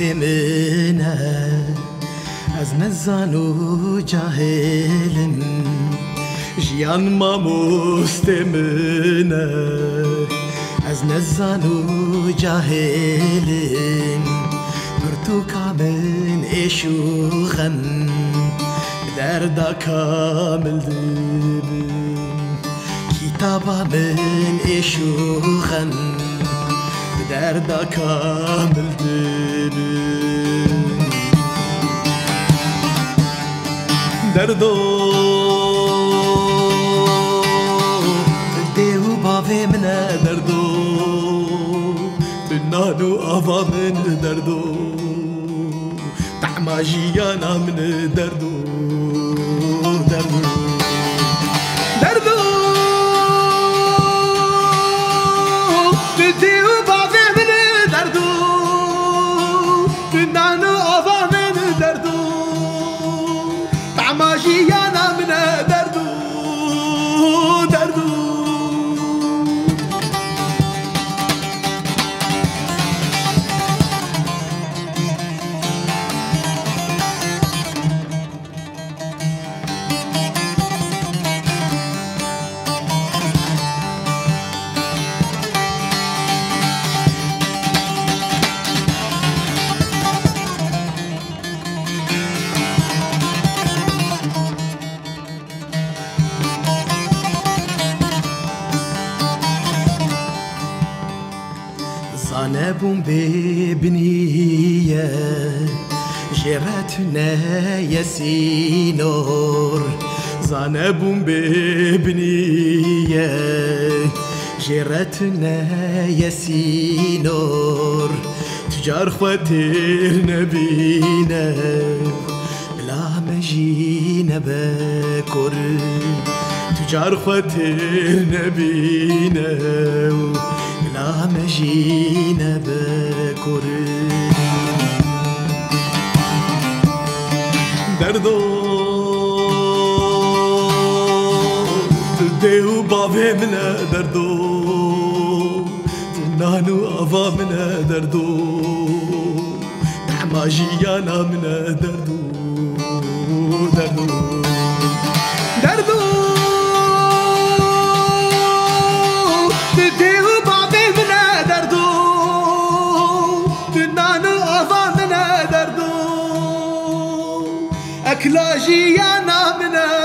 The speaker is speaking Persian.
منه از نزانو جاهلم جیان ما منه از نزانو جاهلم برتوکا من اشوخم دردا کامل دبم کتابا من اشوخم دردا کامل دبم دردو دیو باوی من دردو تنانو آوا من دردو طعما جیانا من دردو دردو دردو دیو باوی من دردو تنانو آوا من دردو طعما جیانا من دردو دردو زانبون ببنیه جرتنا یسینور زانبون ببنیه جرتنا یسینور تجار خاطر نبینه بلا مجینه بکر تجار خاطر نبینه لا مجينا بكر دردو تديو بابي منا دردو تنانو أفا منا دردو طعما جيانا منا دردو دردو دردو تديو أكلاجي يا نامنا